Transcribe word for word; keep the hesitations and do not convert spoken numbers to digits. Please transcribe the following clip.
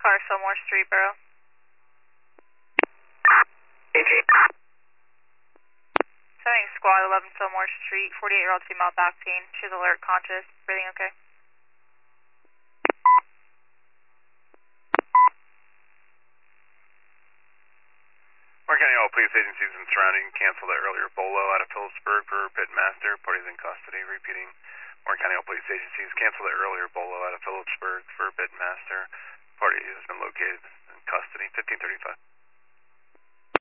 car, Fillmore Street, Borough. Sending squad eleven Fillmore Street, forty-eight-year-old female back pain. She's alert, conscious, breathing okay. Morgan County all police agencies and surrounding cancel the earlier bolo out of Phillipsburg for pitmaster. Parties in custody. Repeating. Morgan County all police agencies cancel the earlier bolo out of Phillipsburg for pitmaster. Party has been located in custody. fifteen thirty-five.